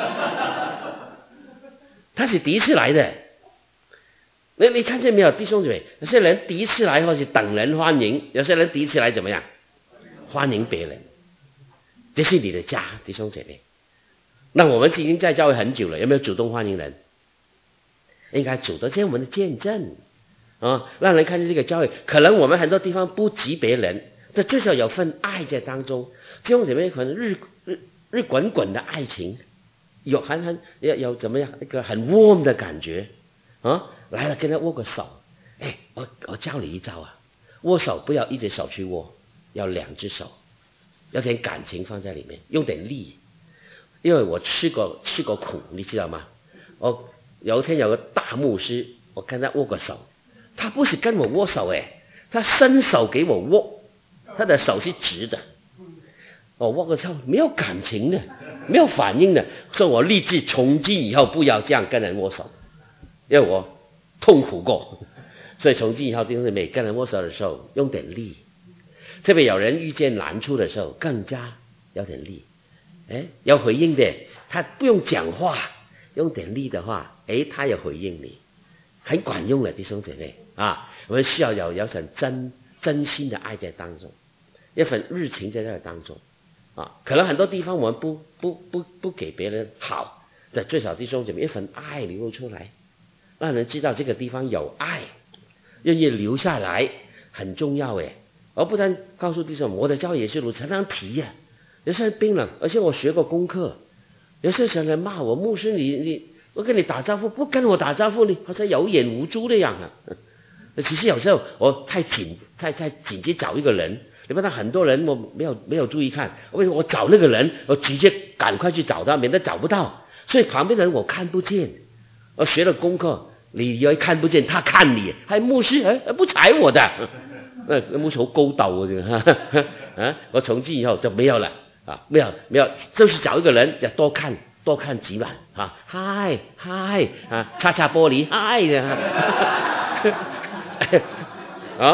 他是第一次来的。你你看见没有，弟兄姐妹？有些人第一次来或是等人欢迎，有些人第一次来怎么样？欢迎别人，这是你的家，弟兄姐妹。那我们已经在教会很久了，有没有主动欢迎人？应该主动，这是我们的见证啊，让人看见这个教会。可能我们很多地方不及别人，但最少有份爱在当中。弟兄姐妹，可能日日日滚滚的爱情，有很很有有怎么样一个很 warm 的感觉啊。来了，跟他握个手。哎，我我教你一招啊，握手不要一只手去握，要两只手，要点感情放在里面，用点力。因为我吃过吃过苦，你知道吗？我有一天有个大牧师，我跟他握个手，他不是跟我握手哎，他伸手给我握，他的手是直的。我握个手没有感情的，没有反应的，所以我立志从今以后不要这样跟人握手，因为我痛苦过，所以从今以后就是每个人握手的时候用点力，特别有人遇见难处的时候更加有点力。哎，有回应的，他不用讲话，用点力的话，哎，他也回应你，很管用的弟兄姐妹啊！我们需要有有份真真心的爱在当中，一份热情在这当中啊。可能很多地方我们不不不不给别人好，但最少弟兄姐妹一份爱流露出来。让人知道这个地方有爱，愿意留下来很重要诶。而不但告诉弟兄，我的教会也是如此，常常提呀、啊。有些人冰冷，而且我学过功课。有些人骂我牧师，你你我跟你打招呼，不跟我打招呼，你好像有眼无珠那样啊。其实有时候我太紧，太太紧急找一个人，你看到很多人我没有没有注意看，为什么我找那个人，我直接赶快去找他，免得找不到。所以旁边的人我看不见。我学了功课。你以为看不见，他看你，还牧师还不睬我的，那牧师好高斗啊！我从今以後就沒有了啊，沒有沒有，就是找一個人要多看多看幾晚啊，嗨嗨啊，擦擦玻璃嗨啊，啊，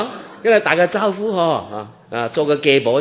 跟他打个招呼哦，啊啊，做个给博，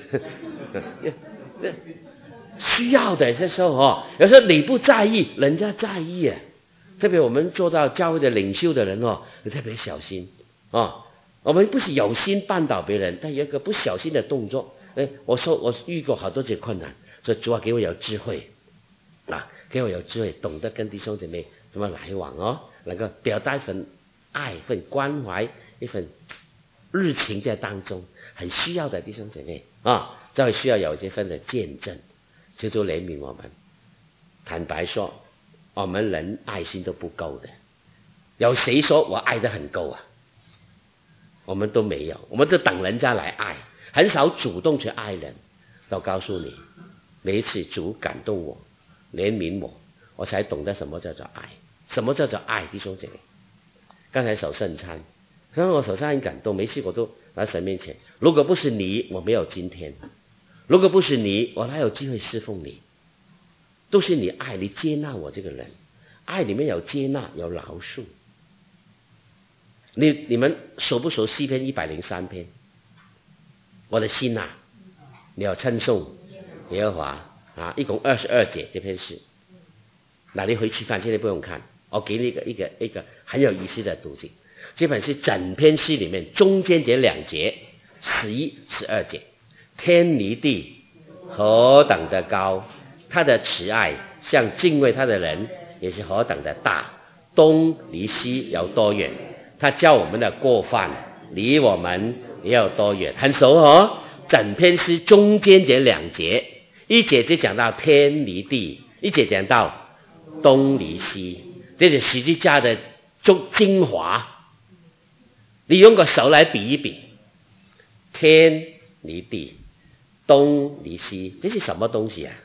需要的这时候哦，有时候你不在意，人家在意耶。特别我们做到教会的领袖的人哦，你特别小心哦。我们不是有心绊倒别人，但有一个不小心的动作。哎，我说我遇过好多这困难，所以主啊给我有智慧啊，给我有智慧，懂得跟弟兄姐妹怎么来往哦，能够表达一份爱、一份关怀、一份热情在当中，很需要的弟兄姐妹啊，就会需要有这份的见证，求主怜悯我们。坦白说，我们人爱心都不够的，有谁说我爱得很够啊？我们都没有，我们都等人家来爱，很少主动去爱人。我告诉你，每一次主感动我、怜悯我，我才懂得什么叫做爱，什么叫做爱，弟兄姐妹。刚才守圣餐，所以我守圣餐很感动，每次我都来神面前，如果不是你，我没有今天；如果不是你，我哪有机会侍奉你？都是你爱，你接纳我这个人，爱里面有接纳，有饶恕。你你们熟不熟诗篇一百零三篇？我的心啊，你要称颂耶和华啊！一共二十二节这篇诗，那你回去看，现在不用看，我给你一个一个一个很有意思的途径。这本是整篇诗里面中间这两节，十一、十二节，天离地何等的高，他的慈爱向敬畏他的人也是何等的大，东离西有多远？他叫我们的过犯离我们也有多远？很熟哦。整篇诗中间这两节，一节就讲到天离地，一节讲到东离西，这是十字架的中精华。你用个手来比一比，天离地，东离西，这是什么东西啊？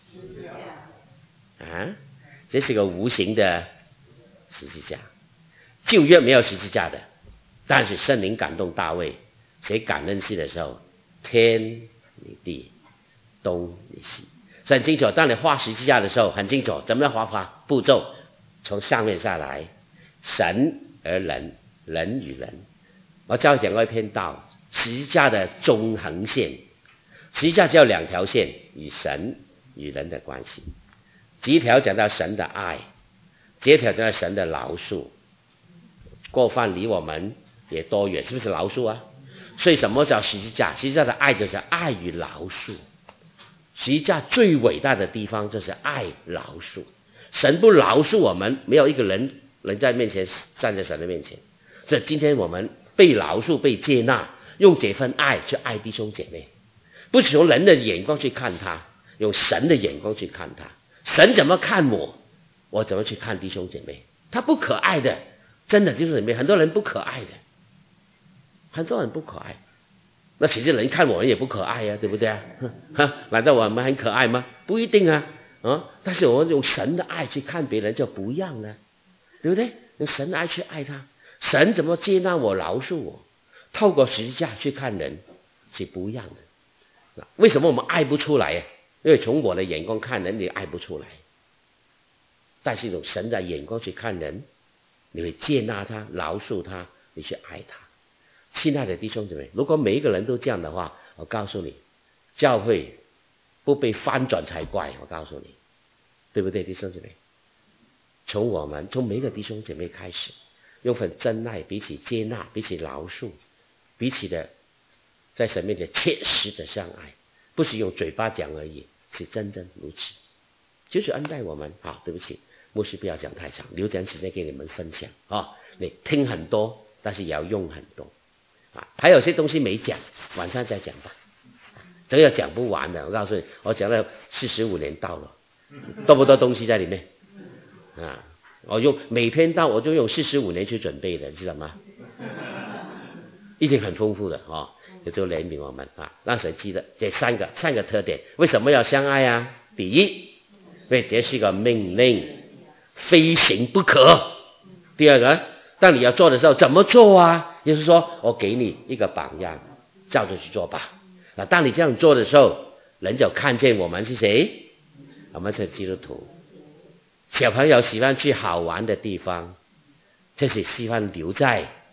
啊，这是个无形的十字架。旧约没有十字架的，但是圣灵感动大卫写感恩诗的时候，天离地，东离西，很清楚。当你画十字架的时候，很清楚怎么样画法步骤，从上面下来，神而人，人与人。我教讲过一篇道，十字架的中横线，十字架只有两条线，与神与人的关系。第一条讲到神的爱，第二条讲到神的饶恕。过犯离我们也多远，是不是饶恕啊？所以什么叫十字架？十字架的爱就是爱与饶恕。十字架最伟大的地方就是爱饶恕。神不饶恕我们，没有一个人能在面前站在神的面前。所以今天我们被饶恕、被接纳，用这份爱去爱弟兄姐妹，不是用人的眼光去看他，用神的眼光去看他。神怎么看我，我怎么去看弟兄姐妹？他不可爱的。真的弟兄姐妹，很多人不可爱的，很多人不可爱。那其实人看我们也不可爱呀、啊，对不对啊？难道我们很可爱吗？不一定啊。啊，但是我们用神的爱去看别人就不一样了，对不对？用神的爱去爱他，神怎么接纳我、饶恕我？透过十字架去看人是不一样的。为什么我们爱不出来呀？因为从我的眼光看人，你爱不出来。但是用神的眼光去看人，你会接纳他、饶恕他，你去爱他。亲爱的弟兄姊妹，如果每一个人都这样的话，我告诉你，教会不被翻转才怪。我告诉你，对不对，弟兄姊妹？从我们从每一个弟兄姐妹开始，用份真爱，彼此接纳，彼此饶恕，彼此的在神面前切实的相爱，不是用嘴巴讲而已，是真正如此。就是恩待我们。好，对不起，牧师不要讲太长，留点时间给你们分享啊、哦！你听很多，但是也要用很多啊。还有些东西没讲，晚上再讲吧，这个讲不完的。我告诉你，我讲了四十五年道了，多不多东西在里面啊？我用每篇道我就用四十五年去准备的，知道吗？一定很丰富的哦，也就怜悯我们啊，让谁记得这三个三个特点。为什么要相爱啊？第一，因为这是一个命令，非行不可。第二个，当你要做的时候怎么做啊？也就是说，我给你一个榜样，照着去做吧。那当你这样做的时候，人就看见我们是谁？我们是基督徒。小朋友喜欢去好玩的地方，就是喜欢留在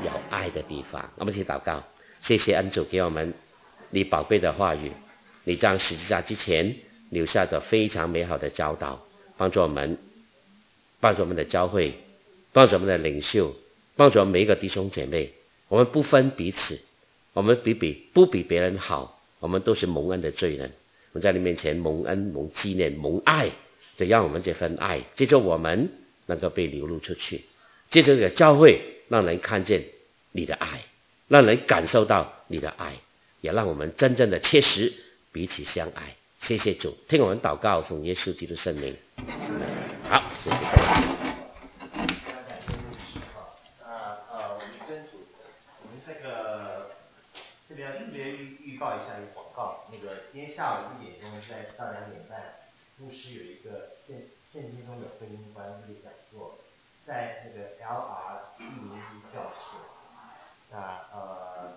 有爱的地方。我们一起祷告，谢谢恩主给我们你宝贝的话语，你在十字架之前留下的非常美好的教导，帮助我们，帮助我们的教会，帮助我们的领袖，帮助我们每一个弟兄姐妹，我们不分彼此，我们比比不比别人好，我们都是蒙恩的罪人，我们在你面前蒙恩、蒙纪念、蒙爱，就让我们这份爱借着我们能够被流露出去，借着这个教会让人看见你的爱，让人感受到你的爱，也让我们真正的切实彼此相爱。谢谢主，听我们祷告，奉耶稣基督圣名。好，谢谢。 呃，我们跟主，我们这个这边特别预预告一下一个广告，那个今天下午一点钟在到两点半，牧师有一个现现今中的婚姻观这个讲座，在那个 L R 一零一教室。那呃，